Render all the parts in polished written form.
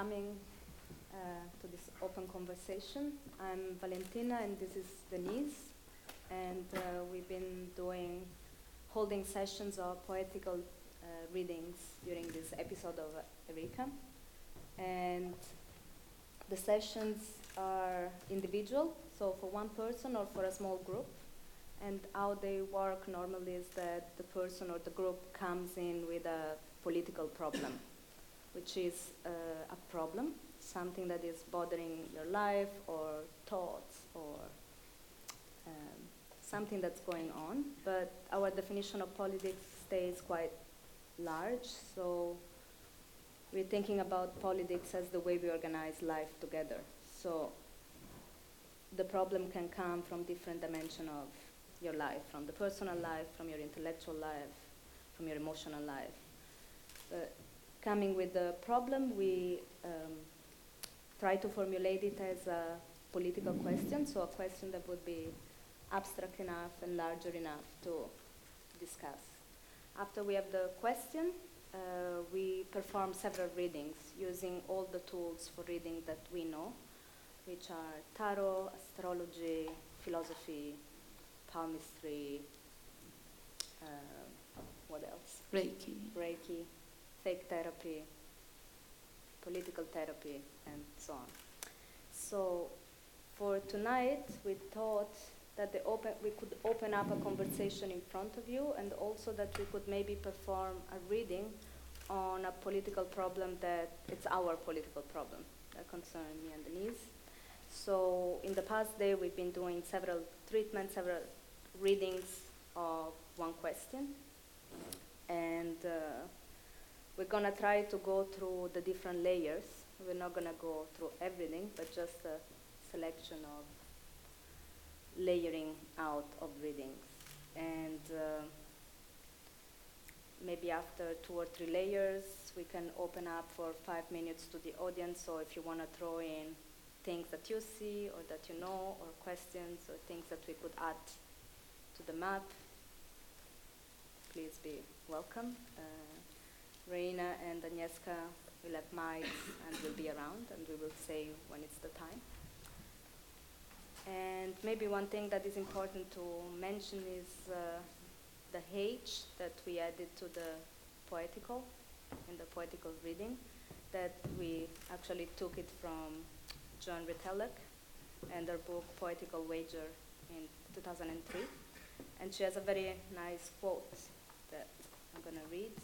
coming to this open conversation. I'm Valentina and this is Denise, and we've been holding sessions of poetical readings during this episode of Eureka. And the sessions are individual, so for one person or for a small group. And how they work normally is that the person or the group comes in with a political problem, which is a problem, something that is bothering your life or thoughts or something that's going on. But our definition of politics stays quite large, so we're thinking about politics as the way we organize life together. So the problem can come from different dimensions of your life, from the personal life, from your intellectual life, from your emotional life. Coming with the problem, we try to formulate it as a political question, so a question that would be abstract enough and larger enough to discuss. After we have the question, we perform several readings using all the tools for reading that we know, which are tarot, astrology, philosophy, palmistry, what else? Reiki, fake therapy, political therapy, and so on. So for tonight, we thought that we could open up a conversation in front of you, and also that we could maybe perform a reading on a political problem that it's our political problem that concerns me and Denise. So in the past day, we've been doing several treatments, several readings of one question. And we're going to try to go through the different layers. We're not going to go through everything, but just a selection of layering out of readings. And maybe after 2 or 3 layers, we can open up for 5 minutes to the audience. So if you want to throw in things that you see or that you know, or questions or things that we could add to the map, please be welcome. Reina and Agnieszka will have mics and will be around, and we will say when it's the time. And maybe one thing that is important to mention is the H that we added to the poetical, in the poetical reading, that we actually took it from Joan Retallack and her book Poetical Wager in 2003. And she has a very nice quote that I'm going to read.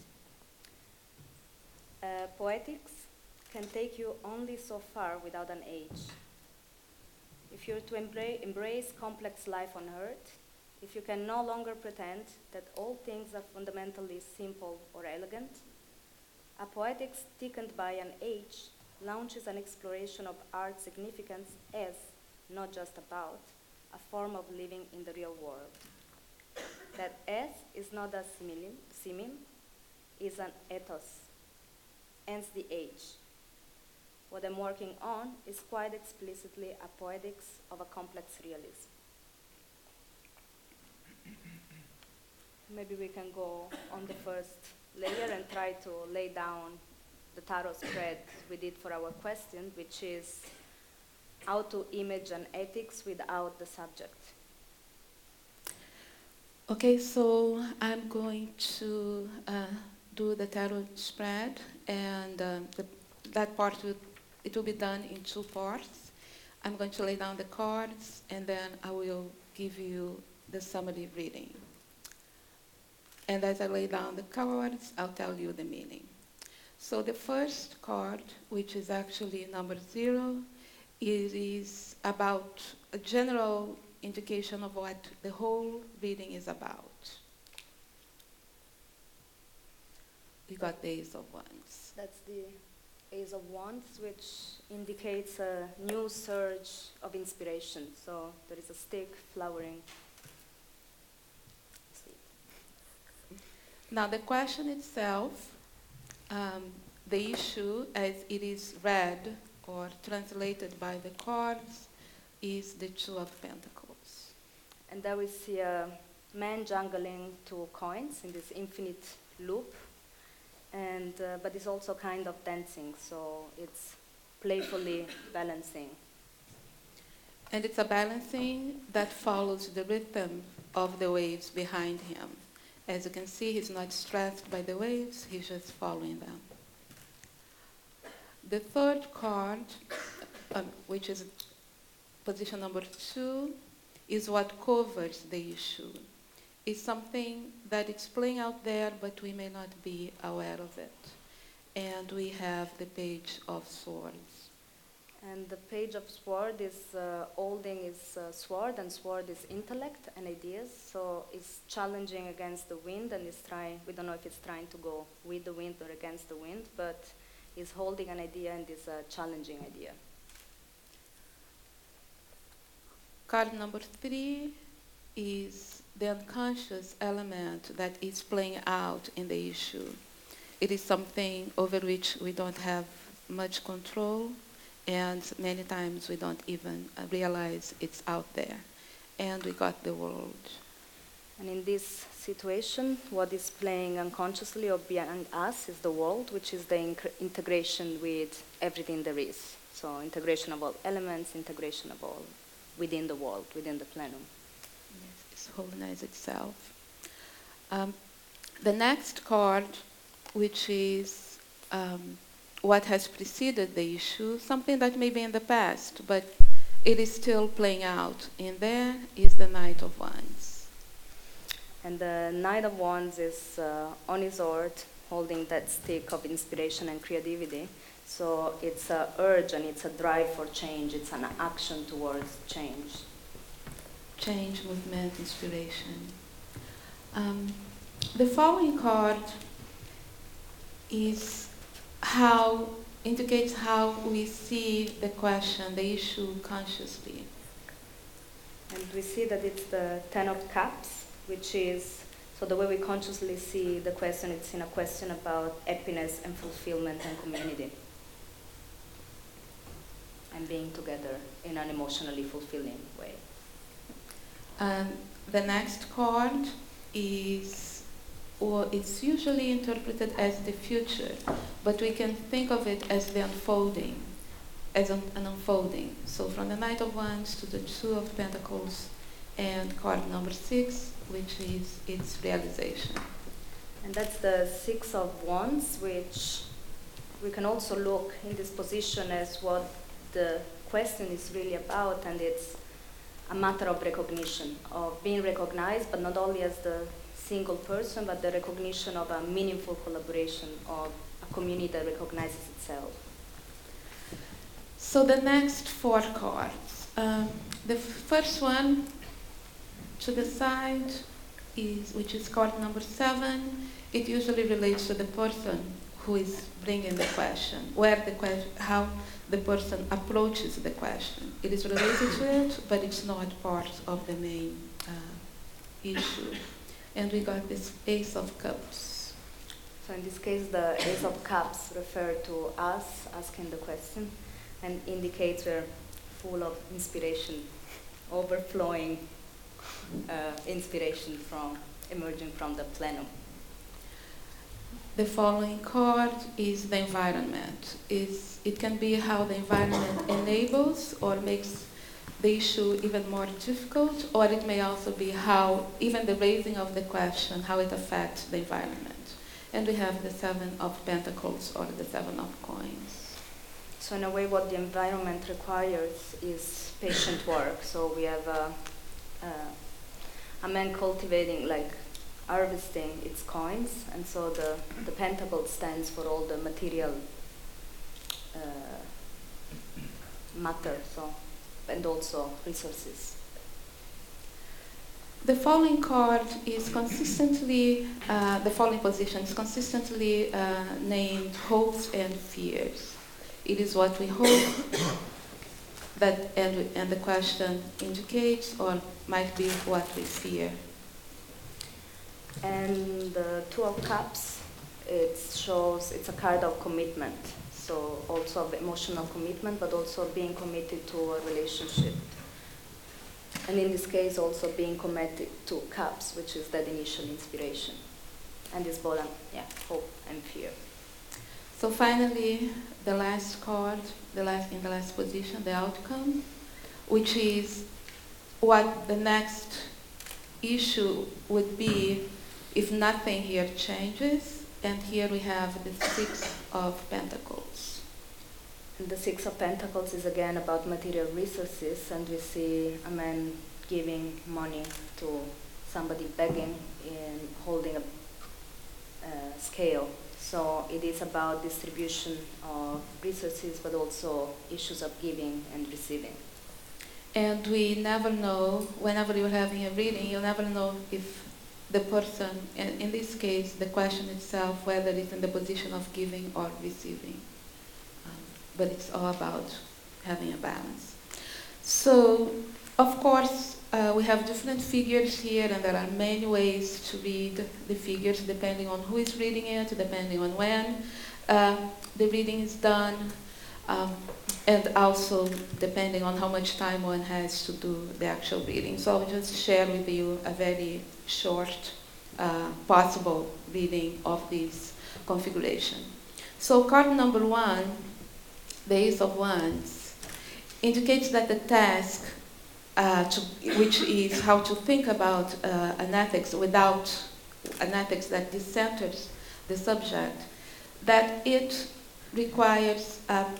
Poetics can take you only so far without an age. If you're to embrace complex life on earth, if you can no longer pretend that all things are fundamentally simple or elegant, a poetics thickened by an age launches an exploration of art's significance as, not just about, a form of living in the real world. That as is not a simile, is an ethos, hence the age. What I'm working on is quite explicitly a poetics of a complex realism. Maybe we can go on the first layer and try to lay down the tarot spread we did for our question, which is how to image an ethics without the subject. Okay, so I'm going to do the tarot spread, and that part will be done in 2 parts. I'm going to lay down the cards, and then I will give you the summary reading. And as I lay down the cards, I'll tell you the meaning. So the first card, which is actually number 0, is about a general indication of what the whole reading is about. We got the Ace of Wands. That's the Ace of Wands, which indicates a new surge of inspiration. So there is a stick flowering. Now the question itself, the issue as it is read or translated by the cards, is the 2 of Pentacles. And there we see a man jungling 2 coins in this infinite loop, and but it's also kind of dancing, so it's playfully balancing. And it's a balancing that follows the rhythm of the waves behind him. As you can see, he's not stressed by the waves, he's just following them. The third card, which is position number 2, is what covers the issue. It's something that it's playing out there, but we may not be aware of it. And we have the Page of Swords. And the Page of Sword is holding his sword, and sword is intellect and ideas. So it's challenging against the wind, and it's trying, we don't know if it's trying to go with the wind or against the wind, but it's holding an idea and is a challenging idea. Card number 3 is the unconscious element that is playing out in the issue. It is something over which we don't have much control, and many times we don't even realize it's out there. And we got the world. And in this situation, what is playing unconsciously or beyond us is the world, which is the integration with everything there is. So integration of all elements, integration of all within the world, within the plenum. Yes, it's wholeness itself. The next card, which is what has preceded the issue, something that may be in the past, but it is still playing out. In there is the Knight of Wands. And the Knight of Wands is on his sword, holding that stick of inspiration and creativity. So it's an urge and it's a drive for change. It's an action towards change. Change, movement, inspiration. The following card indicates how we see the question, the issue consciously. And we see that it's the Ten of Cups, which is, so the way we consciously see the question, it's in a question about happiness and fulfillment and community. And being together in an emotionally fulfilling way. The next card it's usually interpreted as the future, but we can think of it as the unfolding, as an unfolding. So from the Knight of Wands to the Two of Pentacles, and card number 6, which is its realization. And that's the Six of Wands, which we can also look in this position as what the question is really about, and it's a matter of recognition, of being recognized, but not only as the single person, but the recognition of a meaningful collaboration of a community that recognizes itself. So the next 4 cards. The first one to the side, which is card number 7, it usually relates to the person who is bringing the question, how the person approaches the question. It is related to it, but it's not part of the main issue. And we got this Ace of Cups. So in this case, the Ace of Cups refer to us asking the question and indicates we're full of inspiration, overflowing inspiration emerging from the plenum. The following card is the environment. It can be how the environment enables or makes the issue even more difficult, or it may also be how even the raising of the question, how it affects the environment. And we have the 7 of Pentacles or the 7 of Coins. So in a way, what the environment requires is patient work. So we have a man cultivating, harvesting its coins, and so the pentacle stands for all the material matter, and also resources. The following card is consistently, the following position is consistently named hopes and fears. It is what we hope that, and the question indicates, or might be what we fear. And the Two of Cups, it shows it's a card of commitment. So also of emotional commitment, but also being committed to a relationship. And in this case, also being committed to Cups, which is that initial inspiration. And this both, hope and fear. So finally, the last card, in the last position, the outcome, which is what the next issue would be if nothing here changes. And here we have the Six of Pentacles. And the Six of Pentacles is again about material resources, and we see a man giving money to somebody begging and holding a scale. So it is about distribution of resources, but also issues of giving and receiving. And we never know, whenever you're having a reading, you'll never know if the person, in this case, the question itself, whether it's in the position of giving or receiving. But it's all about having a balance. So, of course, we have different figures here, and there are many ways to read the figures depending on who is reading it, depending on when the reading is done, and also depending on how much time one has to do the actual reading. So I'll just share with you a very short possible reading of this configuration. So card number 1, the Ace of Wands, indicates that the task, which is how to think about an ethics without an ethics that decenters the subject, that it requires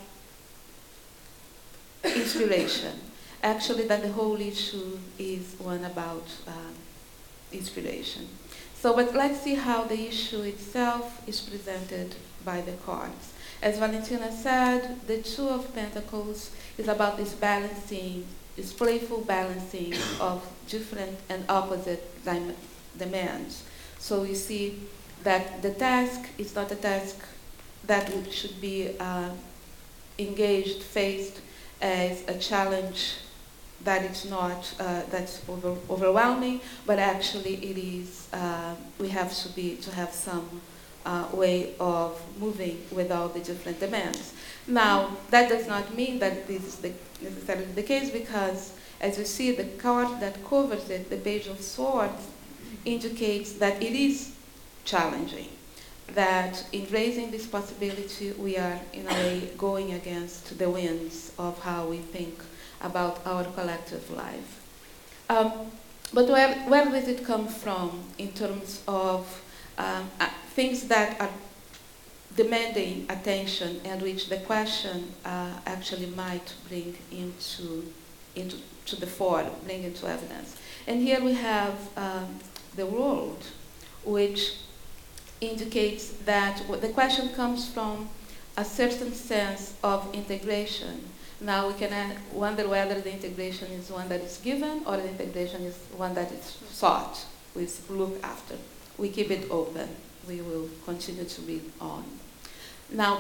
inspiration. Actually, that the whole issue is one about inspiration. So, but let's see how the issue itself is presented by the cards. As Valentina said, the Two of Pentacles is about this balancing, this playful balancing of different and opposite demands. So we see that the task is not a task that should be engaged, faced as a challenge that it's not, that's overwhelming, but actually it is, we have to have some way of moving with all the different demands. Now, that does not mean that this is necessarily the case, because as you see, the card that covers it, the Page of Swords, indicates that it is challenging, that in raising this possibility, we are in a way going against the winds of how we think about our collective life. But where does it come from in terms of things that are demanding attention and which the question actually might bring into the fore, bring into evidence? And here we have the World, which indicates that the question comes from a certain sense of integration. Now we can wonder whether the integration is one that is given or the integration is one that is sought, we look after. We keep it open. We will continue to read on. Now,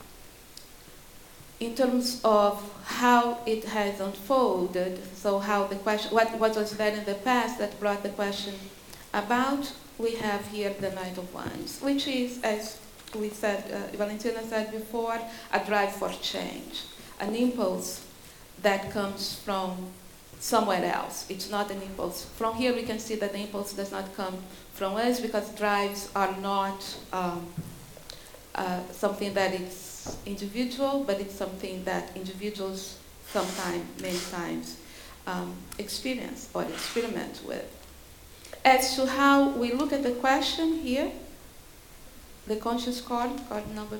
in terms of how it has unfolded, so how the question, what was there in the past that brought the question about, we have here the Knight of Wands, which is, as we said, Valentina said before, a drive for change, an impulse that comes from somewhere else. It's not an impulse. From here we can see that the impulse does not come from us, because drives are not something that is individual, but it's something that individuals sometimes, many times, experience or experiment with. As to how we look at the question here, the conscious card, card number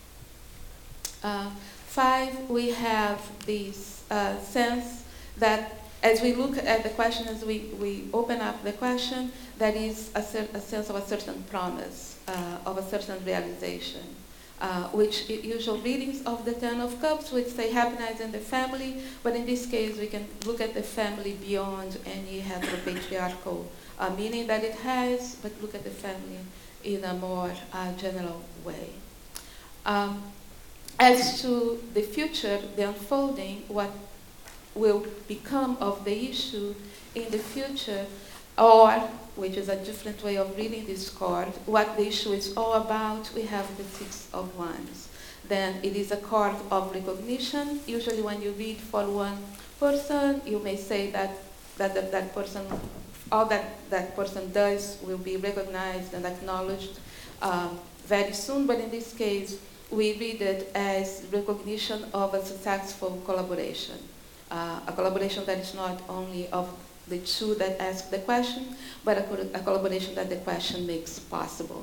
5, we have this sense that as we look at the question, as we open up the question, that is a sense of a certain promise, of a certain realization, which usual readings of the Ten of Cups would say happiness in the family, but in this case we can look at the family beyond any heteropatriarchal meaning that it has, but look at the family in a more general way. As to the future, the unfolding, what will become of the issue in the future, or, which is a different way of reading this card, what the issue is all about, we have the Six of Wands. Then it is a card of recognition. Usually when you read for one person, you may say that person, all that person does will be recognized and acknowledged very soon, but in this case, we read it as recognition of a successful collaboration, a collaboration that is not only of the two that ask the question, but a collaboration that the question makes possible.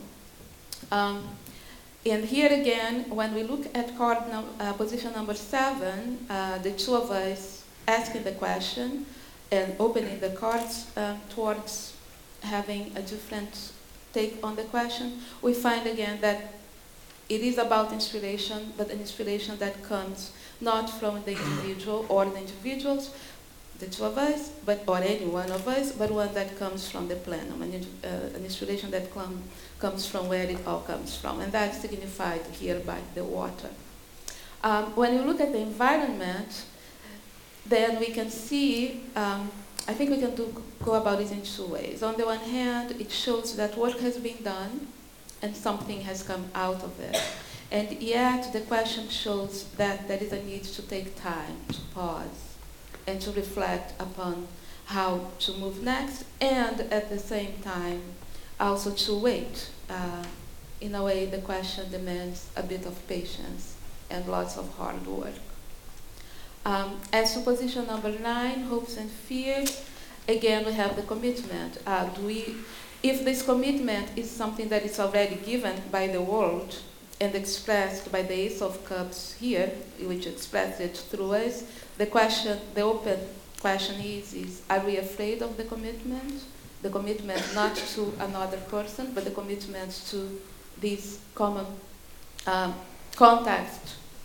And here again, when we look at card position number 7, the two of us asking the question and opening the cards towards having a different take on the question, we find again that it is about inspiration, but an inspiration that comes not from the individual or the individuals, the two of us, or any one of us, but one that comes from the plenum, an inspiration that comes from where it all comes from, and that's signified here by the water. When you look at the environment, then we can see, I think we can go about it in two ways. On the one hand, it shows that work has been done and something has come out of it. And yet the question shows that there is a need to take time, to pause, and to reflect upon how to move next, and at the same time also to wait. In a way, the question demands a bit of patience and lots of hard work. As to position number 9, hopes and fears, again we have the commitment. If this commitment is something that is already given by the world and expressed by the Ace of Cups here, which expressed it through us, the open question is, are we afraid of the commitment? The commitment not to another person, but the commitment to this common context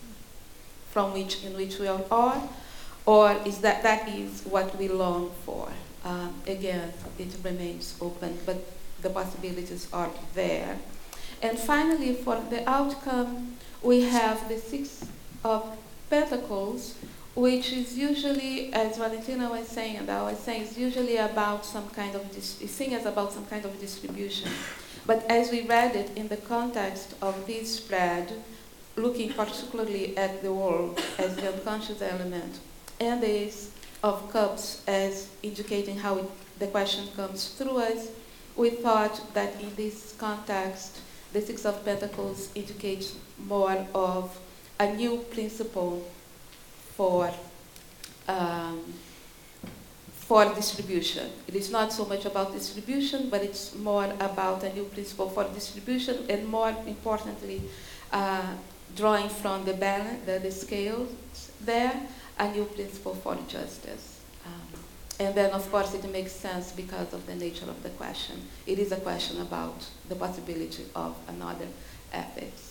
in which we are, or is that is what we long for? Again, it remains open, but the possibilities are there. And finally, for the outcome, we have the 6 of Pentacles, which is usually, as Valentina was saying and I was saying, is usually about some kind of, is seen as about some kind of distribution. But as we read it in the context of this spread, looking particularly at the world as the unconscious element, and the Ace of Cups as indicating how the question comes through us, we thought that in this context, the 6 of Pentacles indicates more of a new principle for distribution. It is not so much about distribution, but it's more about a new principle for distribution, and more importantly, drawing from the balance, the scales there, a new principle for justice. And then, of course, it makes sense because of the nature of the question. It is a question about the possibility of another ethics.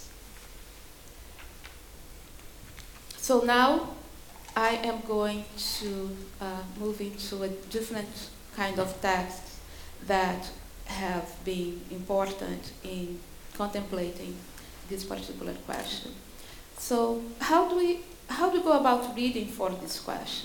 So now, I am going to move into a different kind of texts that have been important in contemplating this particular question. So how do we go about reading for this question?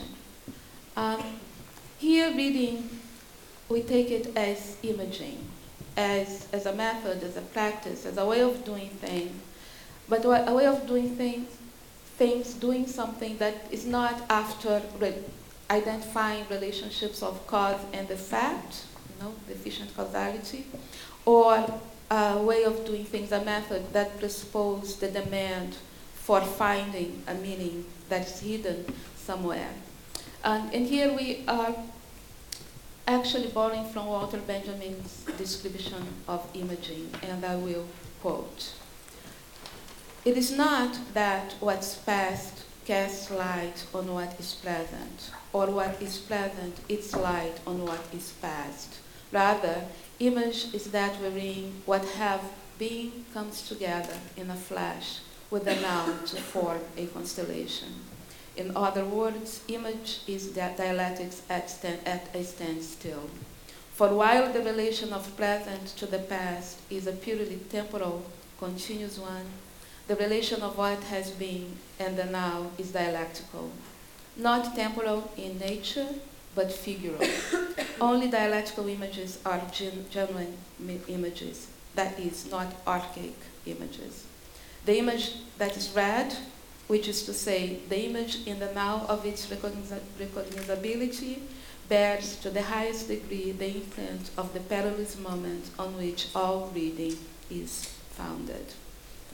Here, reading, we take it as imaging, as a method, as a practice, as a way of doing things, but a way of doing things, doing something that is not after identifying relationships of cause and effect, the efficient causality, or a way of doing things, a method that presupposes the demand for finding a meaning that is hidden somewhere. And here we are actually borrowing from Walter Benjamin's description of imaging, and I will quote. It is not that what's past casts light on what is present, or what is present its light on what is past. Rather, image is that wherein what have been comes together in a flash with a now to form a constellation. In other words, image is that dialectics at a standstill. For while the relation of present to the past is a purely temporal, continuous one, the relation of what has been and the now is dialectical. Not temporal in nature, but figural. Only dialectical images are genuine images, that is, not archaic images. The image that is read, which is to say, the image in the now of its recognizability, bears to the highest degree the imprint of the perilous moment on which all reading is founded.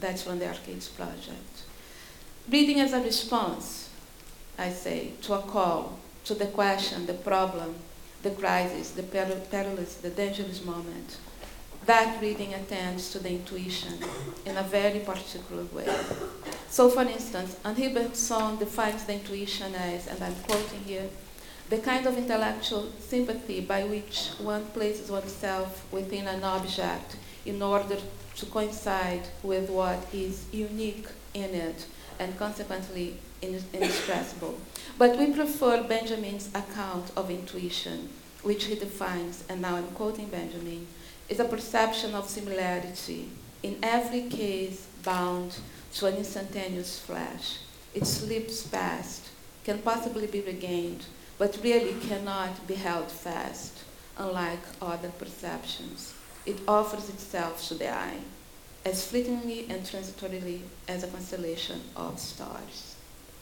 That's from the Arcades project. Reading as a response, I say, to a call, to the question, the problem, the crisis, the perilous, the dangerous moment. That reading attends to the intuition in a very particular way. So, for instance, Henri Bergson defines the intuition as, and I'm quoting here, the kind of intellectual sympathy by which one places oneself within an object in order to coincide with what is unique in it and consequently inexpressible. But we prefer Benjamin's account of intuition, which he defines, and now I'm quoting Benjamin, is a perception of similarity, in every case bound to an instantaneous flash. It slips past, can possibly be regained, but really cannot be held fast, unlike other perceptions. It offers itself to the eye, as fleetingly and transitorily as a constellation of stars.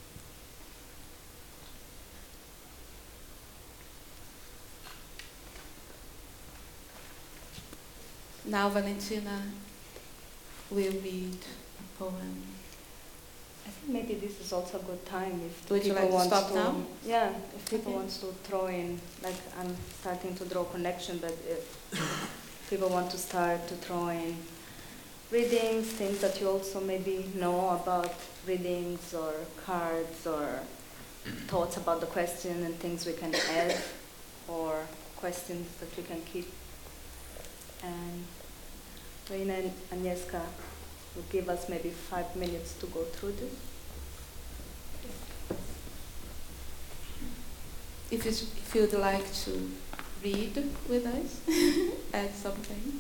Now Valentina will read a poem. I think maybe this is also a good time if Would you people like to want stop to. now? Yeah, if people Okay. want to throw in, like I'm starting to draw connection, but if people want to start to throw in readings, things that you also maybe know about readings or cards or thoughts about the question and things we can add or questions that we can keep. And Reina and Agnieszka will give us maybe 5 minutes to go through this. If you'd like to read with us, add something.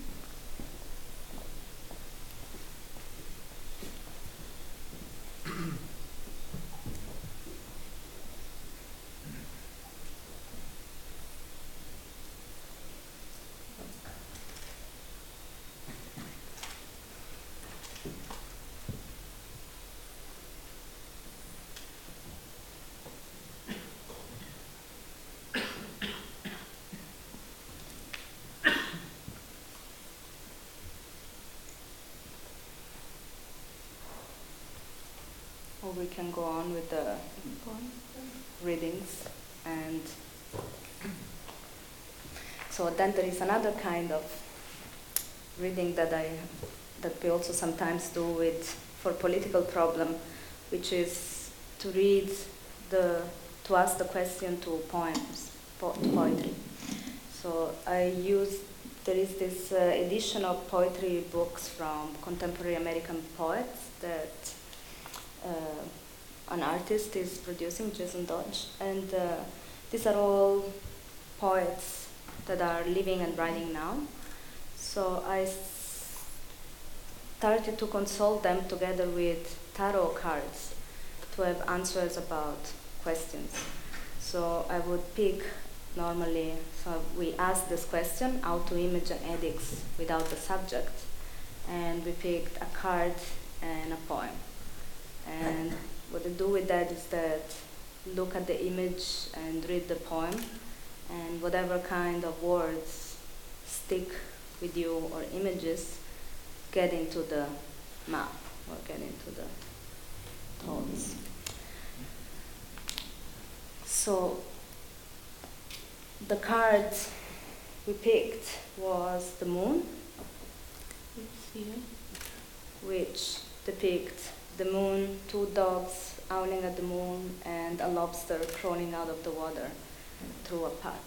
Or we can go on with the readings. And so then there is another kind of reading that we also sometimes do with for political problem, which is to read to ask the question to poems, poetry. So there is this edition of poetry books from contemporary American poets that an artist is producing, Jason Dodge, and these are all poets that are living and writing now. So I started to consult them together with tarot cards to have answers about questions. So I would pick normally, so we ask this question, how to image an addicts without the subject, and we picked a card and a poem. And what I do with that is that look at the image and read the poem, and whatever kind of words stick with you or images get into the map or get into the thoughts. So the card we picked was the moon, which depicts the moon, two dogs howling at the moon, and a lobster crawling out of the water through a pot.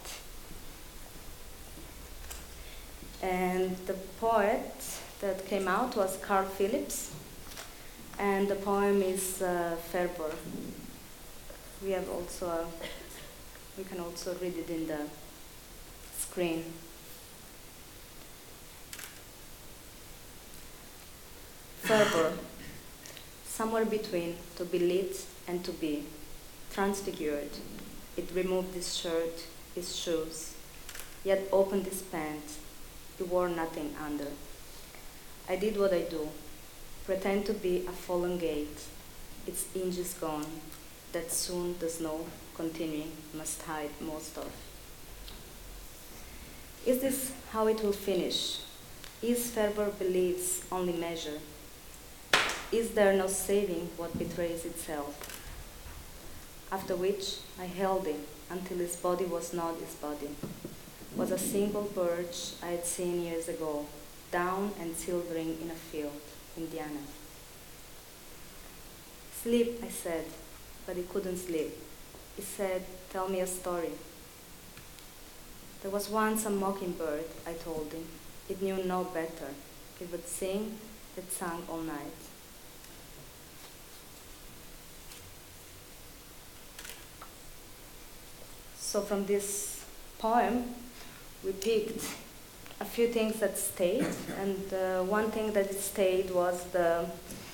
And the poet that came out was Carl Phillips, and the poem is Fervor. We can also read it in the screen. Fervor. Somewhere between to be lit and to be transfigured, it removed his shirt, his shoes, yet opened his pants. He wore nothing under. I did what I do, pretend to be a fallen gate, its hinges gone, that soon the snow, continuing, must hide most of. Is this how it will finish? Is fervor beliefs only measure? is there no saving what betrays itself? After which I held him until his body was not his body. It was a single birch I had seen years ago, down and silvering in a field, Indiana. Sleep, I said, but he couldn't sleep. He said, tell me a story. There was once a mockingbird, I told him. It knew no better. It would sing, it sang all night. So from this poem, we picked a few things that stayed, and one thing that stayed was the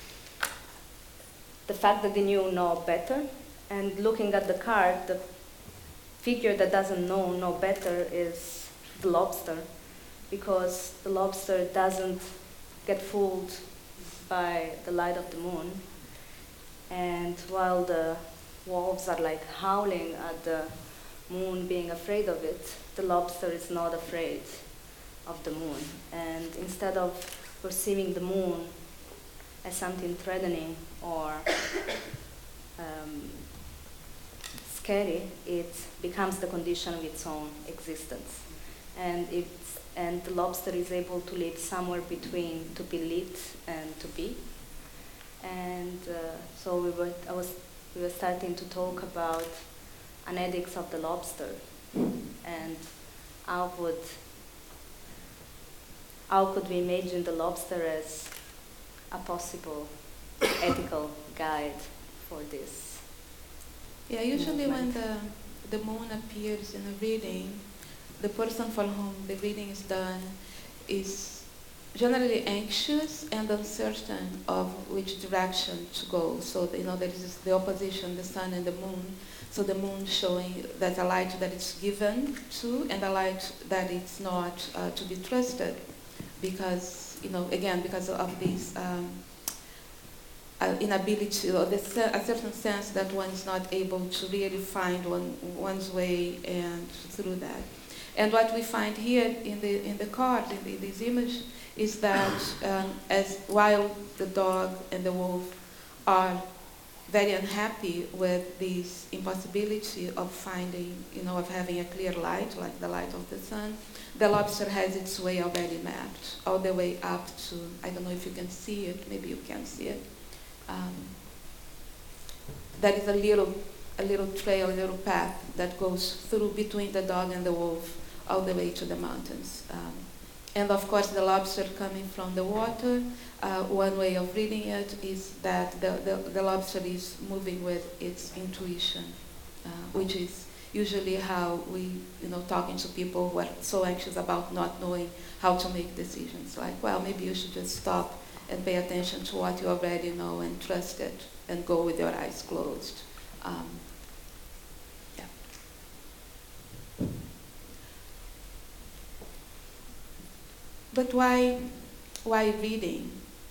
fact that they knew no better. And looking at the card, the figure that doesn't know no better is the lobster, because the lobster doesn't get fooled by the light of the moon. And while the wolves are like howling at the moon, being afraid of it, the lobster is not afraid of the moon. And instead of perceiving the moon as something threatening or scary, it becomes the condition of its own existence. And the lobster is able to live somewhere between to be lit and to be. And so we were starting to talk about an ethics of the lobster, and how could we imagine the lobster as a possible ethical guide for this? Yeah, usually when the moon appears in a reading, the person for whom the reading is done is generally anxious and uncertain of which direction to go. So, there is the opposition, the sun and the moon. So the moon showing that a light that it's given to, and a light that it's not to be trusted, because, again, because of this inability, or a certain sense that one is not able to really find one's way and through that. And what we find here in the card, in this image, is that as while the dog and the wolf are very unhappy with this impossibility of finding, of having a clear light, like the light of the sun, the lobster has its way already mapped, all the way up to, I don't know if you can see it, maybe you can see it. That is a little trail, a little path that goes through between the dog and the wolf, all the way to the mountains. And of course, the lobster coming from the water, one way of reading it is that the lobster is moving with its intuition, which is usually how we, talking to people who are so anxious about not knowing how to make decisions. Like, well, maybe you should just stop and pay attention to what you already know and trust it and go with your eyes closed. But why reading?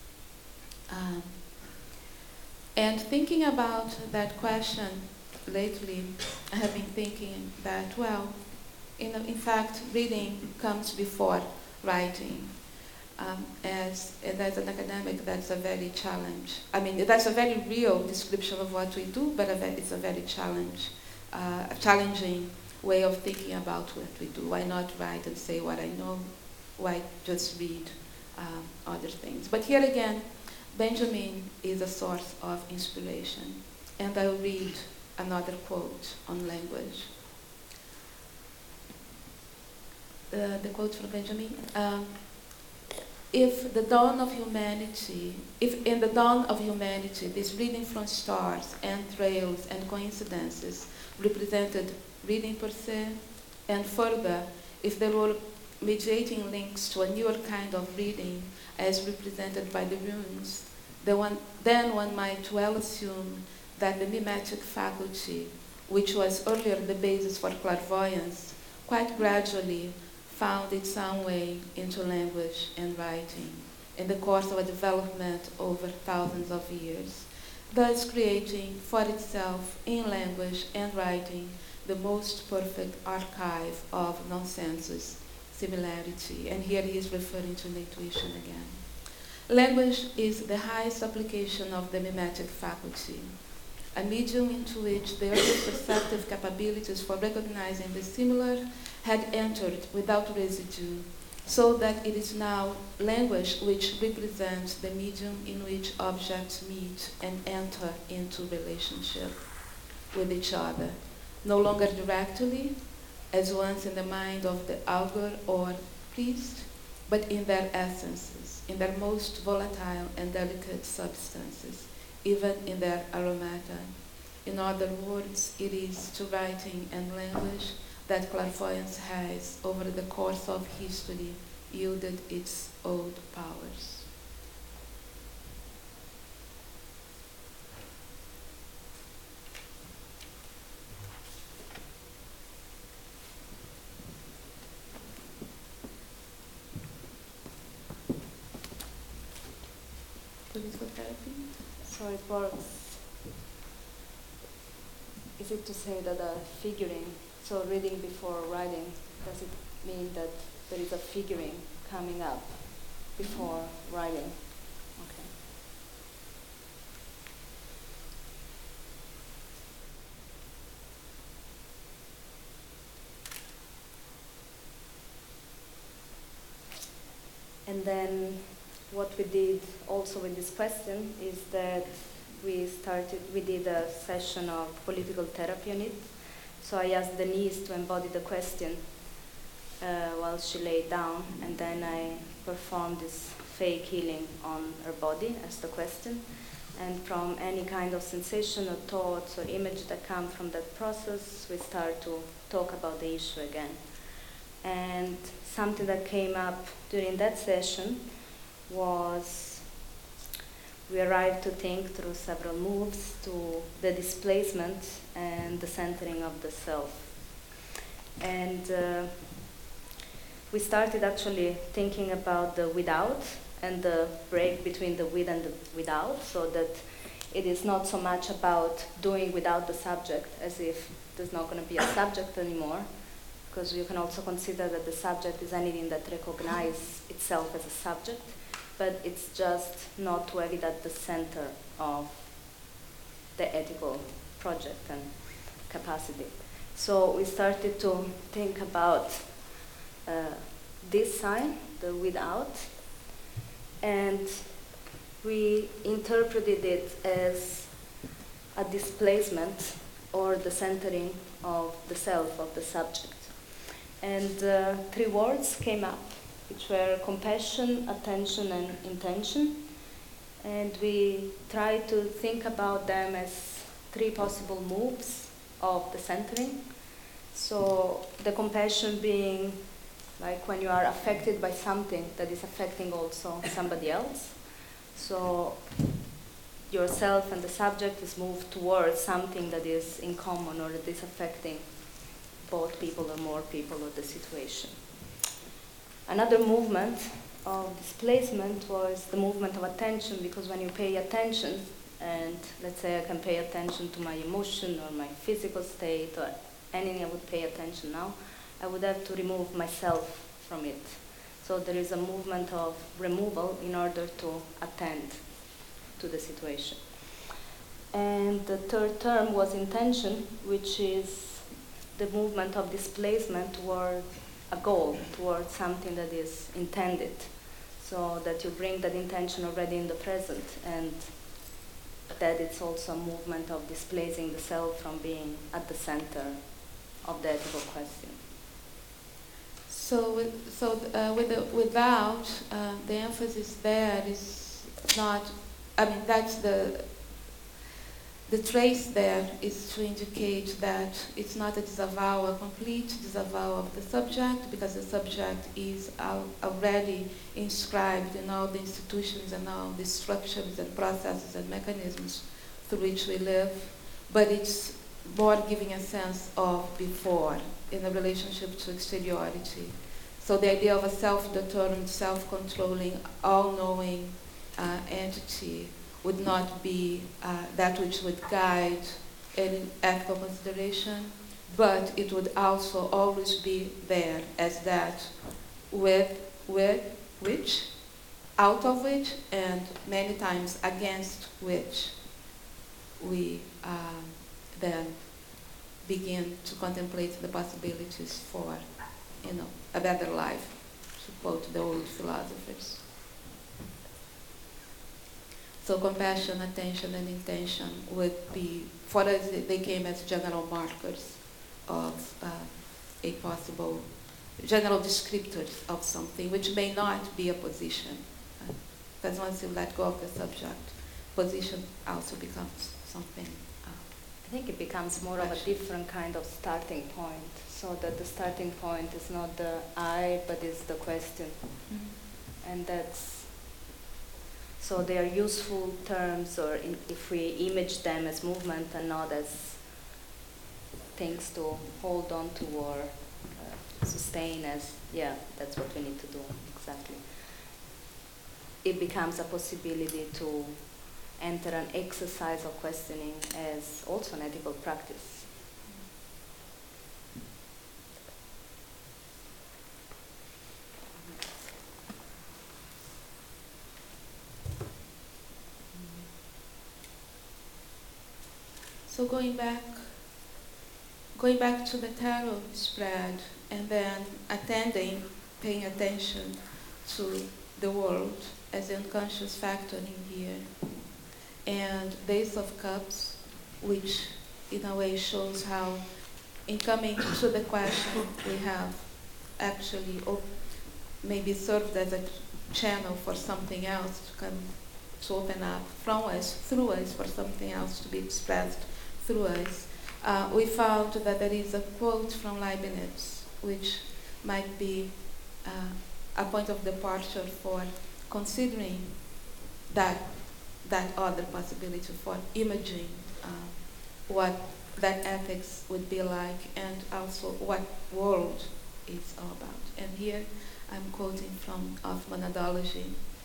And thinking about that question lately, I have been thinking that, well, in fact, reading comes before writing. As an academic, that's a very challenge. I mean, that's a very real description of what we do, but it's a very challenging way of thinking about what we do. Why not write and say what I know? Why just read other things? But here again, Benjamin is a source of inspiration. And I'll read another quote on language. The quote from Benjamin. If in the dawn of humanity, this reading from stars and trails and coincidences represented reading per se, and further, if there were mediating links to a newer kind of reading as represented by the runes, then one might well assume that the mimetic faculty, which was earlier the basis for clairvoyance, quite gradually found its own way into language and writing in the course of a development over thousands of years, thus creating for itself in language and writing the most perfect archive of nonsensus, similarity. And here he is referring to the intuition again. Language is the highest application of the mimetic faculty, a medium into which the early perceptive capabilities for recognizing the similar had entered without residue, so that it is now language which represents the medium in which objects meet and enter into relationship with each other, no longer directly, as once in the mind of the augur or priest, but in their essences, in their most volatile and delicate substances, even in their aromata. In other words, it is to writing and language that clairvoyance has, over the course of history, yielded its old powers. Physical therapy? So it works. Is it to say that a figuring, so reading before writing, does it mean that there is a figuring coming up before writing? Okay. And then what we did also with this question is that we did a session of political therapy on it. So I asked Denise to embody the question while she laid down, and then I performed this fake healing on her body as the question. And from any kind of sensation or thoughts or image that come from that process, we start to talk about the issue again. And something that came up during that session was we arrived to think through several moves to the displacement and the centering of the self. And we started actually thinking about the without and the break between the with and the without, so that it is not so much about doing without the subject, as if there's not going to be a subject anymore, because you can also consider that the subject is anything that recognizes itself as a subject, but it's just not to have it at the center of the ethical project and capacity. So we started to think about this sign, the without, and we interpreted it as a displacement or the centering of the self, of the subject. And three words came up, which were compassion, attention, and intention. And we tried to think about them as three possible moves of the centering. So the compassion being like when you are affected by something that is affecting also somebody else. So yourself and the subject is moved towards something that is in common or that is affecting both people or more people or the situation. Another movement of displacement was the movement of attention, because when you pay attention, and let's say I can pay attention to my emotion or my physical state or anything I would pay attention now, I would have to remove myself from it. So there is a movement of removal in order to attend to the situation. And the third term was intention, which is the movement of displacement toward a goal, towards something that is intended, so that you bring that intention already in the present, and that it's also a movement of displacing the self from being at the center of the ethical question. So, with the without, the emphasis there is not, I mean, that's the trace there is to indicate that it's not a disavowal, a complete disavowal of the subject, because the subject is already inscribed in all the institutions and all the structures and processes and mechanisms through which we live, but it's more giving a sense of before in a relationship to exteriority. So the idea of a self-determined, self-controlling, all-knowing entity would not be that which would guide any ethical consideration, but it would also always be there as that with which out of which and many times against which we then begin to contemplate the possibilities for, a better life, to quote the old philosophers. So compassion, attention, and intention would be, for us, they came as general markers of a possible, general descriptors of something, which may not be a position. Because once you let go of the subject, position also becomes something. I think it becomes more of a different kind of starting point, so that the starting point is not the I, but is the question. Mm-hmm. And so they are useful terms, or if we image them as movement and not as things to hold on to or sustain as, that's what we need to do, exactly. It becomes a possibility to enter an exercise of questioning as also an ethical practice. So going back to the tarot spread, and then paying attention to the world as the unconscious factor in here. And the Ace of Cups, which in a way shows how, in coming to the question, we have actually maybe served as a channel for something else to open up from us, through us, for something else to be expressed through us. We found that there is a quote from Leibniz, which might be a point of departure for considering that other possibility, for imaging what that ethics would be like, and also what world is all about. And here I'm quoting from of Monadology.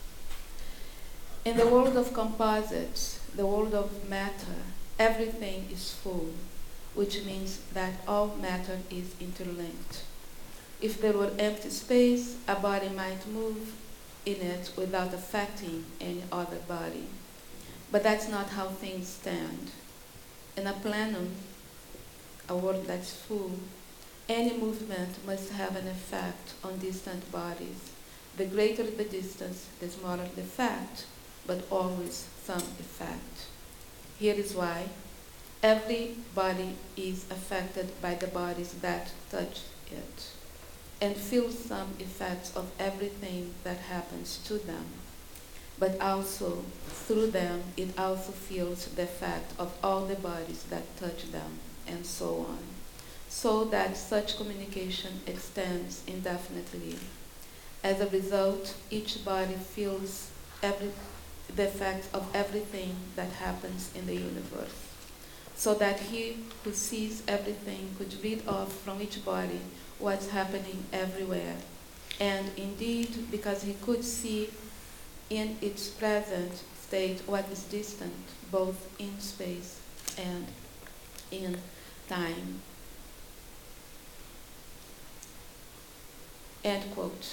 In the world of composites, the world of matter, everything is full, which means that all matter is interlinked. If there were empty space, a body might move in it without affecting any other body. But that's not how things stand. In a plenum, a world that's full, any movement must have an effect on distant bodies. The greater the distance, the smaller the effect, but always some effect. Here is why every body is affected by the bodies that touch it, and feels some effects of everything that happens to them. But also, through them, it also feels the effect of all the bodies that touch them, and so on. So that such communication extends indefinitely. As a result, each body feels the effect of everything that happens in the universe. So that he who sees everything could read off from each body what's happening everywhere. And indeed, because he could see in its present state what is distant, both in space and in time. End quote.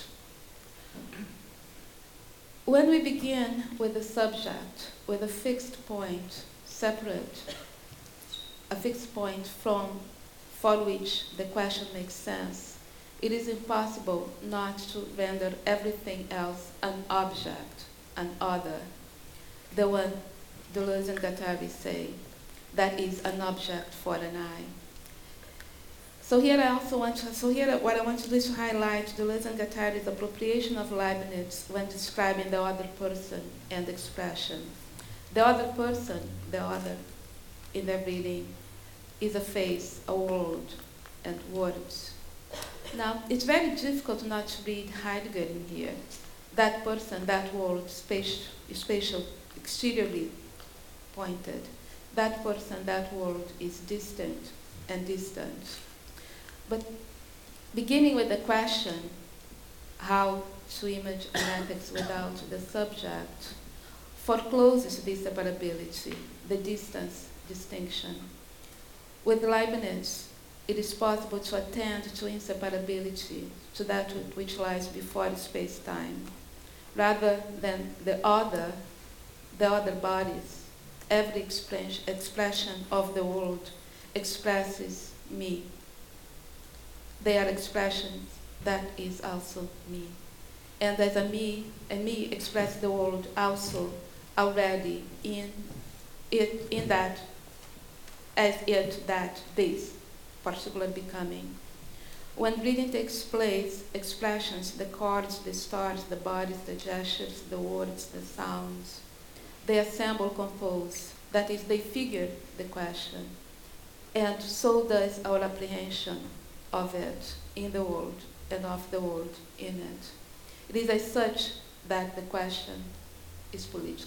When we begin with the subject, with a fixed point, separate, a fixed point for which the question makes sense, it is impossible not to render everything else an object, an other. The one Deleuze and Guattari say, that is an object for an eye. So here what I want to do is to highlight Deleuze and Guattari's appropriation of Leibniz when describing the other person and expression. The other person, the other in their reading, is a face, a world, and words. Now, it's very difficult not to read Heidegger in here. That person, that world, spatial, exteriorly pointed. That person, that world is distant and distant. But beginning with the question, how to image an ethics without the subject, forecloses this separability, the distance distinction. With Leibniz, it is possible to attend to inseparability, to that which lies before space-time. rather than the other bodies. Every expression of the world expresses me. They are expressions that is also me. And as a me express the world also already in that, as it, that, this particular becoming. When reading takes place, expressions, the chords, the stars, the bodies, the gestures, the words, the sounds, they assemble, compose, that is, they figure the question. And so does our apprehension of it in the world and of the world in it. It is as such that the question is political.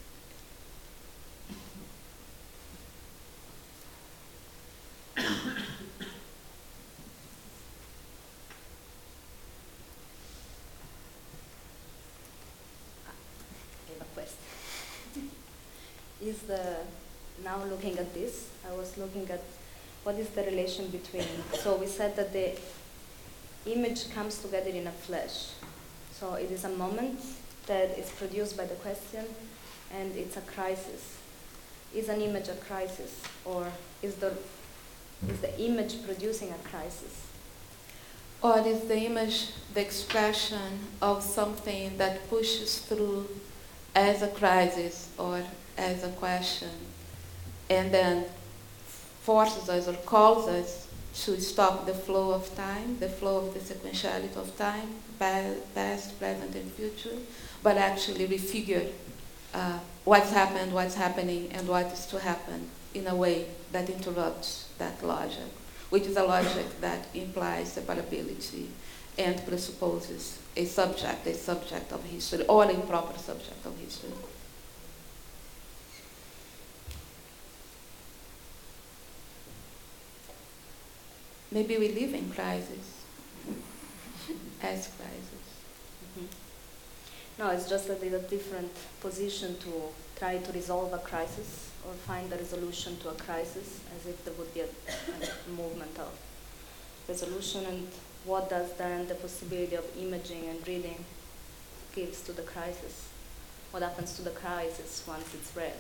Now looking at this, I was looking at what is the relation between, so we said that the image comes together in a flash. So it is a moment that is produced by the question, and it's a crisis. Is an image a crisis, or is the image producing a crisis? Or is the image the expression of something that pushes through as a crisis or as a question, and then forces us or calls us to stop the flow of time, the flow of the sequentiality of time, past, present, and future, but actually refigure what's happened, what's happening, and what is to happen in a way that interrupts that logic, which is a logic that implies separability and presupposes a subject of history, or a proper subject of history. Maybe we live in crisis, as crisis. Mm-hmm. No, it's just that it's a different position to try to resolve a crisis or find a resolution to a crisis, as if there would be a movement of resolution, and what does then the possibility of imaging and reading gives to the crisis? What happens to the crisis once it's read?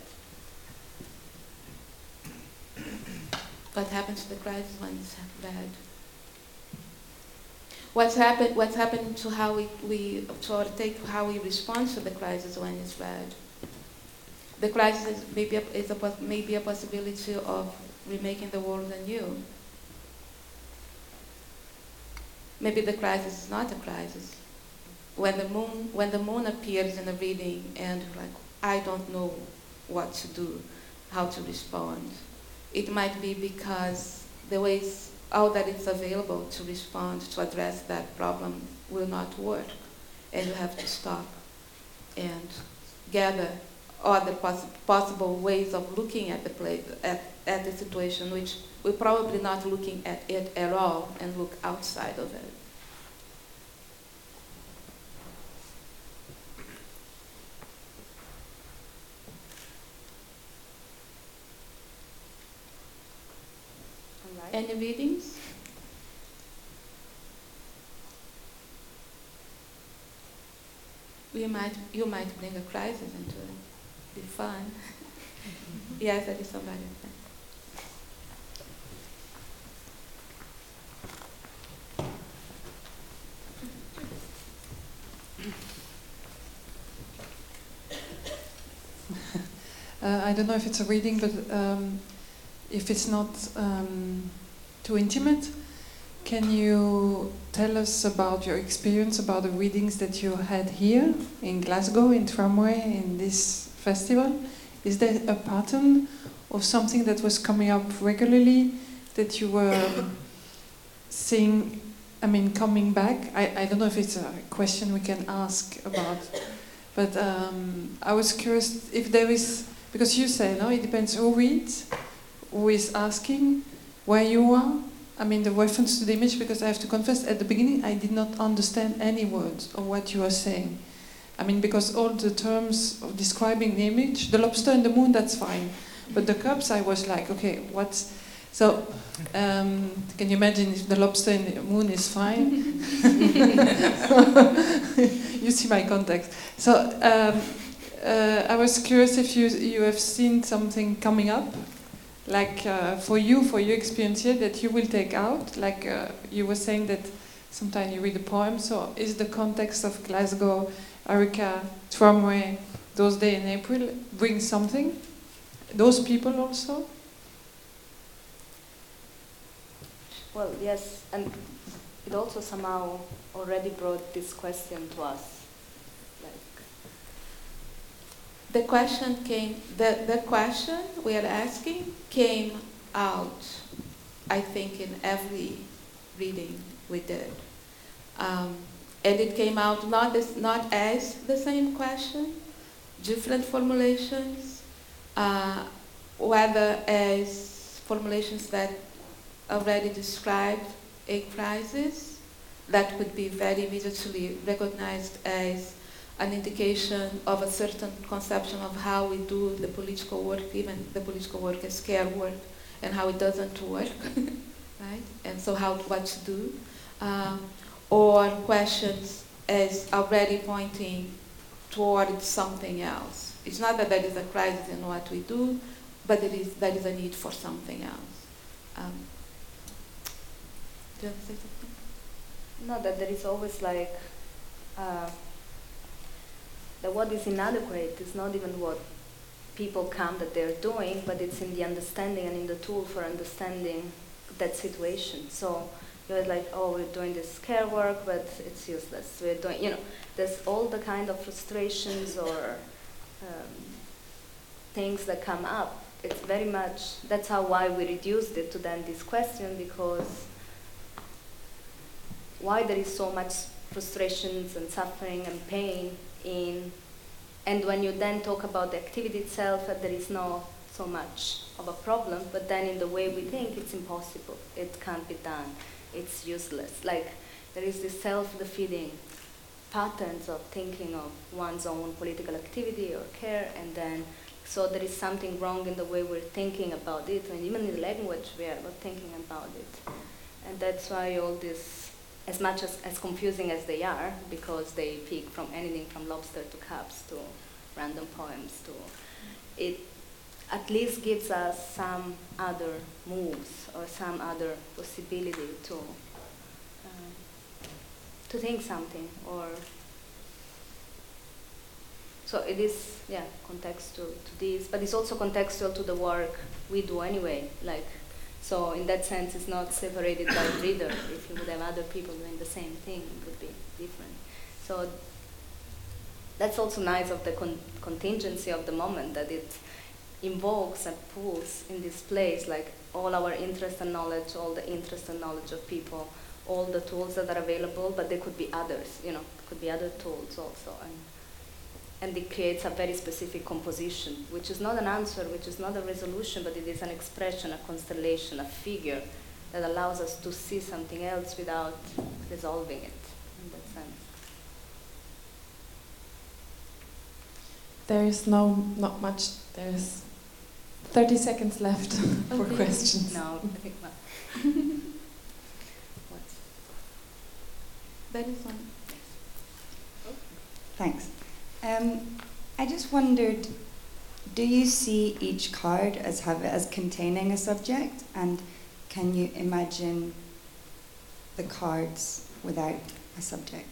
What happens to the crisis when it's read? What's happened to how how we respond to the crisis when it's read? The crisis is maybe a possibility of remaking the world anew. Maybe the crisis is not a crisis. When the moon appears in a reading and like, I don't know what to do, how to respond, it might be because the ways, all that it's available to respond, to address that problem will not work. And you have to stop and gather other possible ways of looking at the situation, which we're probably not looking at it at all, and look outside of it. Any readings? You might bring a crisis into it. Be fun. Yes, that is somebody. I don't know if it's a reading, but if it's not too intimate, can you tell us about your experience, about the readings that you had here in Glasgow, in Tramway, in this festival? Is there a pattern of something that was coming up regularly that you were seeing, coming back? I don't know if it's a question we can ask about, but I was curious if there is, because you say, no, it depends who reads, who is asking, where you are. The reference to the image, because I have to confess, at the beginning I did not understand any words of what you were saying. Because all the terms of describing the image, the lobster and the moon, that's fine. But the cups, I was like, okay, what's... So, can you imagine if the lobster and the moon is fine? You see my context. So I was curious if you have seen something coming up, like for your experience here, that you will take out. Like you were saying that sometimes you read a poem. So is the context of Glasgow, Arica, Tramway, those days in April bring something? Those people also? Well, yes, and it also somehow already brought this question to us. Like, The question we are asking came out, I think, in every reading we did. And it came out not as the same question, different formulations, whether as formulations that already described a crisis that could be very immediately recognized as an indication of a certain conception of how we do the political work, even the political work as care work, and how it doesn't work, right? And so what to do. Or questions as already pointing towards something else. It's not that there is a crisis in what we do, but there is a need for something else. Do you want to say something? no, that there is always like, that what is inadequate is not even what people count that they're doing, but it's in the understanding and in the tool for understanding that situation. So you're like, oh, we're doing this care work, but it's useless. We're doing, there's all the kind of frustrations or things that come up. It's very much, that's why we reduced it to then this question, because why there is so much frustrations and suffering and pain and when you then talk about the activity itself, there is no so much of a problem, but then in the way we think, it's impossible. It can't be done. It's useless. Like, there is this self-defeating patterns of thinking of one's own political activity or care, and then, so there is something wrong in the way we're thinking about it, and even in the language we are not thinking about it. And that's why all this, as much as confusing as they are, because they pick from anything from lobster to cups to random poems to, it at least gives us some other moves or some other possibility to think something, or so it is, yeah, contextual to this, but it's also contextual to the work we do anyway. Like, so in that sense, it's not separated by reader. If you would have other people doing the same thing, it would be different. So that's also nice of the contingency of the moment, that it invokes and pulls in this place, like all our interest and knowledge, all the interest and knowledge of people, all the tools that are available, but there could be others, could be other tools also. And it creates a very specific composition, which is not an answer, which is not a resolution, but it is an expression, a constellation, a figure that allows us to see something else without resolving it, in that sense. There is not much, there's 30 seconds left for questions. No, I think not. That is one. Thanks. I just wondered, do you see each card as containing a subject, and can you imagine the cards without a subject?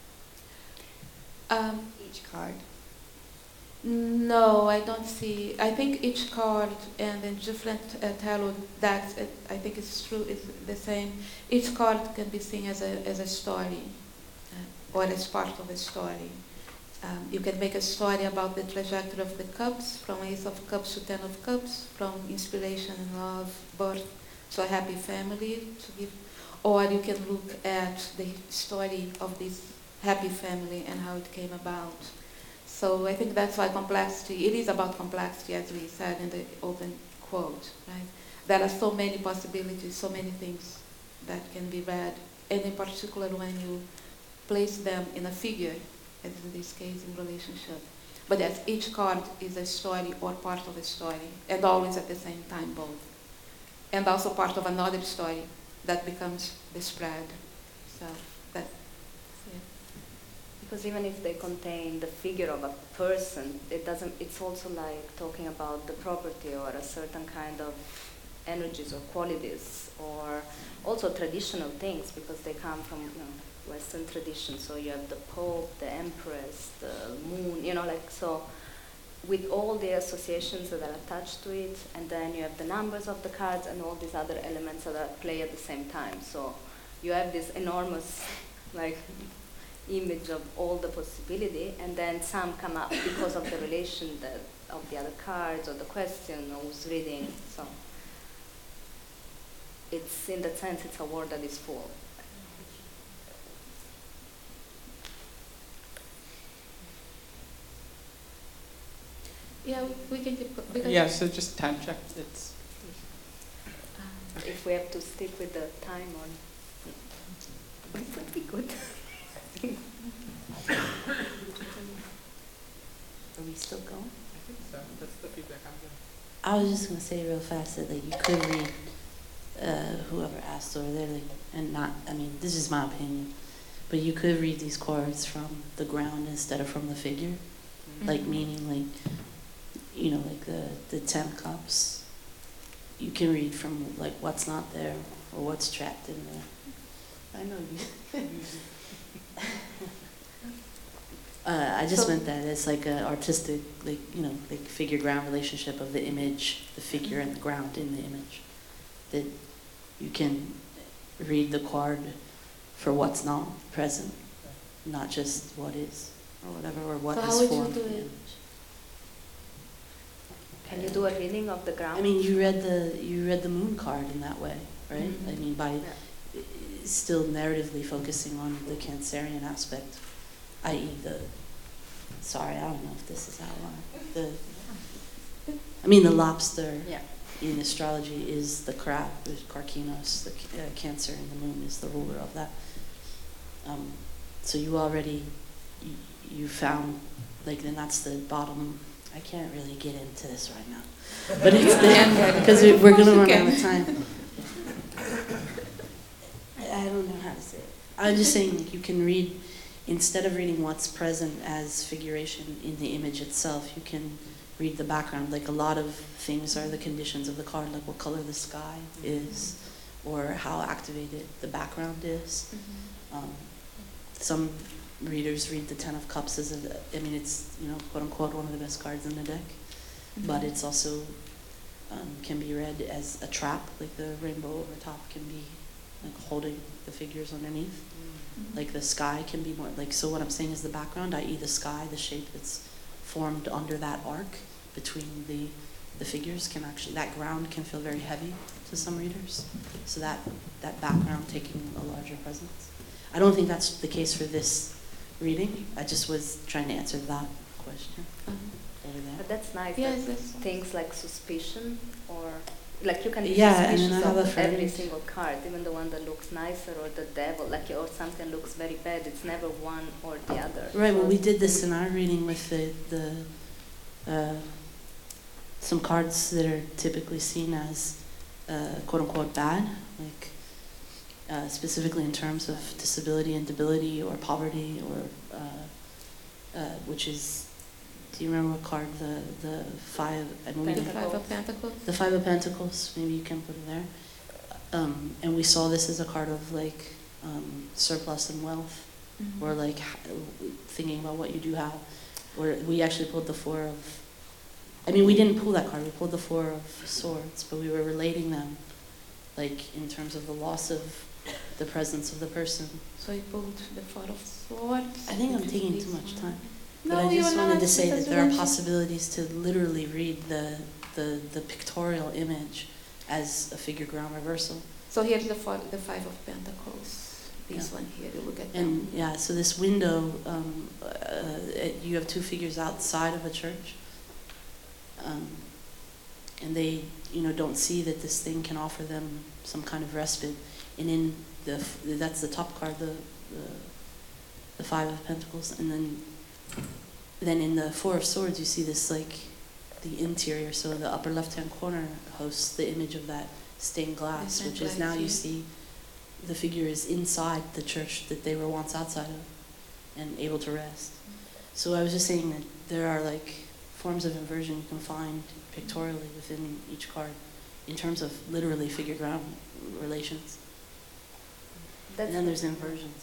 Each card. No, I don't see. I think each card and in different tarot decks, I think it's true, it's the same. Each card can be seen as a story, or as part of a story. You can make a story about the trajectory of the cups, from Ace of Cups to Ten of Cups, from inspiration and love, birth to a happy family, or you can look at the story of this happy family and how it came about. So I think that's why complexity, it is about complexity, as we said in the open quote, right? There are so many possibilities, so many things that can be read, and in particular when you place them in a figure, as in this case in relationship. But yes, each card is a story or part of a story, and always at the same time both. And also part of another story that becomes the spread. So that's it. Because even if they contain the figure of a person, it doesn't. It's also like talking about the property or a certain kind of energies or qualities, or also traditional things, because they come from Western tradition. So you have the Pope, the Empress, the Moon. Like so. With all the associations that are attached to it, and then you have the numbers of the cards and all these other elements that are play at the same time. So you have this enormous like image of all the possibility, and then some come up because of the relation of the other cards or the question or who's reading. So it's, in that sense, it's a word that is full. Yeah, we can keep. Yeah, so just time check. It's If we have to stick with the time, or it would be good. Are we still going? I think so. That's the feedback I'm getting. I was just gonna say real fast that like you could read whoever asked over there, like, and not. I mean, this is my opinion, but you could read these chords from the ground instead of from the figure, like meaning like, like the 10 cups. You can read from like what's not there or what's trapped in there. I know you. I just meant that it's like an artistic, like figure ground relationship of the image, the figure and the ground in the image. That you can read the card for what's not present, not just what is or whatever, or what So has how would you formed do the it? image. Can you do a reading of the ground? I mean, you read the moon card in that way, right? Mhm. I mean, by still narratively focusing on the Cancerian aspect, i.e. Sorry, I don't know if this is outlined. The lobster in astrology is the crab, the Carcinos, the Cancer, and the moon is the ruler of that. So you already, you found, like, then that's the bottom. I can't really get into this right now, but it's there because we're gonna run out of time. I don't know how to say it. I'm just saying, like, you can read, instead of reading what's present as figuration in the image itself, you can read the background. Like, a lot of things are the conditions of the card, like what color the sky is, or how activated the background is. Some readers read the 10 of Cups as it's, quote unquote, one of the best cards in the deck, but it's also can be read as a trap, like the rainbow over top can be like holding the figures underneath. Like the sky can be more like, so what I'm saying is the background, i.e. the sky, the shape that's formed under that arc between the figures can actually, that ground can feel very heavy to some readers. So that background taking a larger presence. I don't think that's the case for this reading. I just was trying to answer that question over there. But that's nice. Yes, that that's things like suspicion, or like you can be Yeah, and suspicious then I have a of every friend- single card, even the one that looks nicer, or the devil, like, or something looks very bad. It's never one or the other. Right, well, So we did this in our reading with the some cards that are typically seen as quote unquote bad, like specifically in terms of disability and debility or poverty, or which is, do you remember what card the five? I mean, The Five of Pentacles. the Five of Pentacles. Maybe you can put it there. And we saw this as a card of like surplus and wealth, or like thinking about what you do have. Or we actually pulled the Four of, we didn't pull that card, we pulled the Four of Swords, but we were relating them, like in terms of the loss of the presence of the person. So you pulled the Four of Swords. I think I'm which is taking this too much one. time. No, But I you're just wanted not, to say because that you there are mentioned- possibilities to literally read the pictorial image as a figure ground reversal. So here's the Five of Pentacles. This Yeah. one here, you look at And them. yeah, so this window, you have two figures outside of a church, and they, don't see that this thing can offer them some kind of respite. And in that's the top card, the Five of Pentacles, and then in the Four of Swords, you see this like the interior. So the upper left-hand corner hosts the image of that stained glass, stained which is glass, now you yeah. see the figure is inside the church that they were once outside of. and able to rest. So I was just saying that there are like forms of inversion you can find pictorially within each card in terms of literally figure ground relations. And then there's inversions.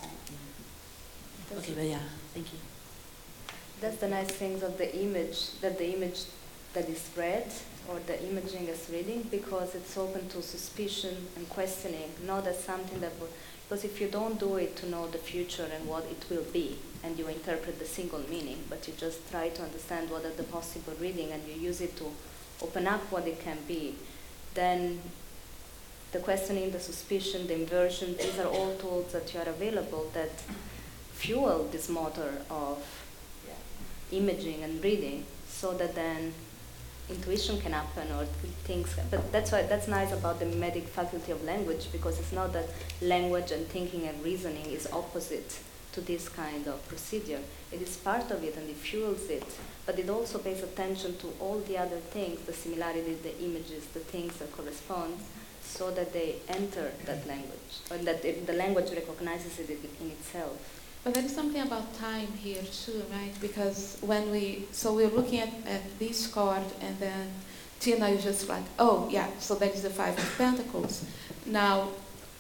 Okay, but yeah, thank you. That's the nice things of the image, that the image that is read or the imaging is reading, because it's open to suspicion and questioning, not as something that would, because if you don't do it to know the future and what it will be, and you interpret the single meaning, but you just try to understand what are the possible reading and you use it to open up what it can be, then the questioning, the suspicion, the inversion, these are all tools that you are available that fuel this motor of imaging and reading, so that then intuition can happen or things. But that's nice about the mimetic faculty of language, because it's not that language and thinking and reasoning is opposite to this kind of procedure. It is part of it and it fuels it, but it also pays attention to all the other things, the similarities, the images, the things that correspond, so that they enter that language, or that the language recognizes it in itself. But there is something about time here too, right? Because when we're looking at this card, and then Tina is just like, oh yeah, so that is the Five of Pentacles. Now,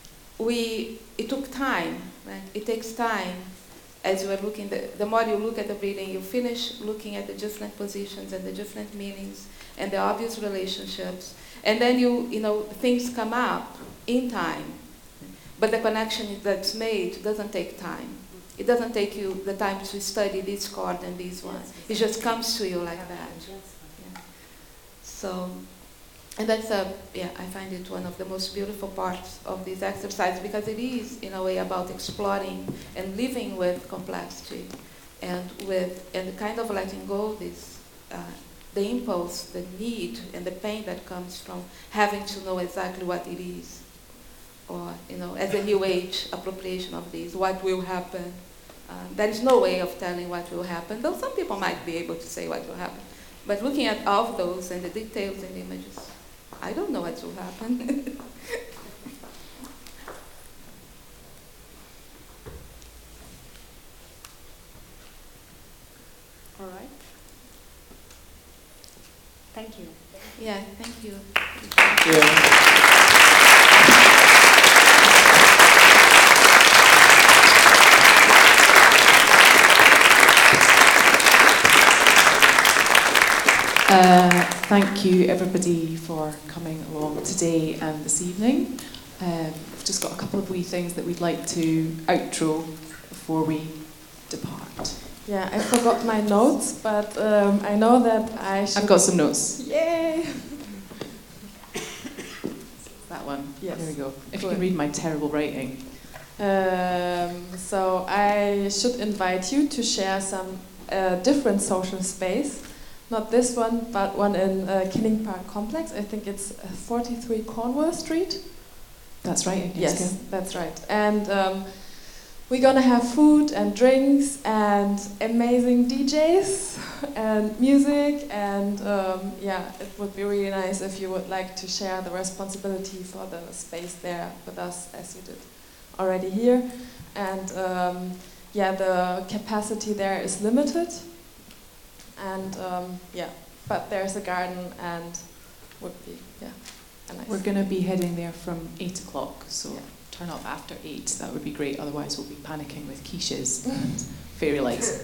it took time, right? It takes time as you are looking, the more you look at the reading, you finish looking at the different positions and the different meanings and the obvious relationships. And then things come up in time. But the connection that's made doesn't take time. It doesn't take you the time to study this chord and this one. It just comes to you like that. Yeah. So, and that's I find it one of the most beautiful parts of this exercise, because it is, in a way, about exploring and living with complexity, and kind of letting go this, the impulse, the need, and the pain that comes from having to know exactly what it is, or as a New Age appropriation of this, what will happen. There is no way of telling what will happen, though some people might be able to say what will happen. But looking at all of those and the details and images, I don't know what will happen. All right. Thank you. Yeah, thank you. Thank you everybody for coming along today and this evening. We've just got a couple of wee things that we'd like to outro before we depart. Yeah, I forgot my notes, but I know that I should... I've got some notes. Yay! That one. Yes. There we go. If you can read my terrible writing. So I should invite you to share some different social space. Not this one, but one in Kinning Park Complex. I think it's 43 Cornwall Street. That's right. Yes, that's right. And we're gonna have food and drinks and amazing DJs and music. And it would be really nice if you would like to share the responsibility for the space there with us, as you did already here. And the capacity there is limited. And but there's a garden and would be a nice. We're going to be heading there from 8 o'clock, so turn up after 8. That would be great. Otherwise, we'll be panicking with quiches and fairy lights.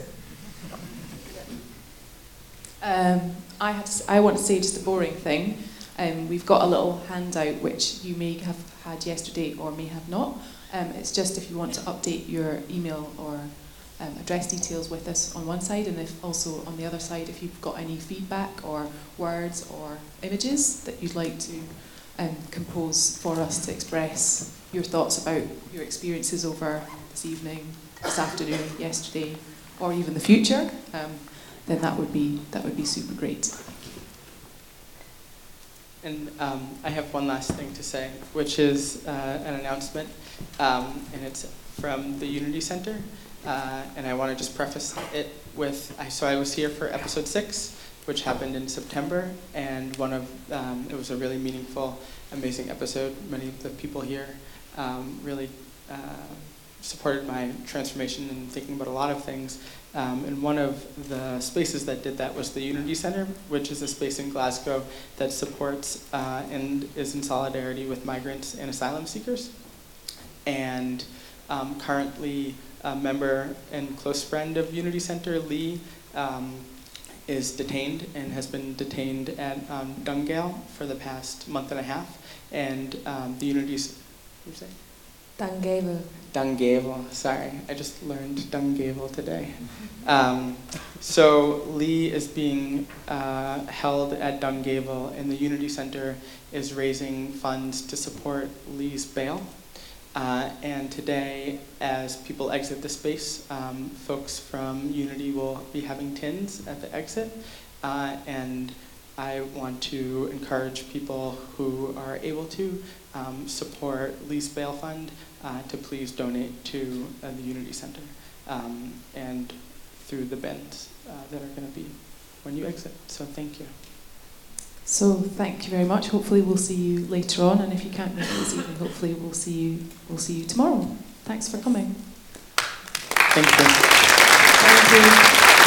I want to say just a boring thing. We've got a little handout which you may have had yesterday or may have not. It's just if you want to update your email or address details with us on one side, and if also on the other side, if you've got any feedback or words or images that you'd like to compose for us to express your thoughts about your experiences over this evening, this afternoon, yesterday, or even the future, then that would be super great. And I have one last thing to say, which is an announcement, and it's from the Unity Center. And I want to just preface it with, so I was here for episode 6, which happened in September, and it was a really meaningful, amazing episode. Many of the people here really supported my transformation and thinking about a lot of things. And one of the spaces that did that was the Unity Centre, which is a space in Glasgow that supports and is in solidarity with migrants and asylum seekers. And currently a member and close friend of Unity Centre, Lee, is detained and has been detained at Dungale for the past month and a half. And the Unity's, what did you say? Dungavel. Dungavel, sorry, I just learned Dungavel today. So Lee is being held at Dungavel, and the Unity Centre is raising funds to support Lee's bail. And today, as people exit the space, folks from Unity will be having tins at the exit, and I want to encourage people who are able to support Lee's Bail Fund to please donate to the Unity Centre and through the bins that are going to be when you exit. So thank you. So thank you very much. Hopefully we'll see you later on, and if you can't make it this evening, hopefully we'll see you tomorrow. Thanks for coming. Thank you. Thank you.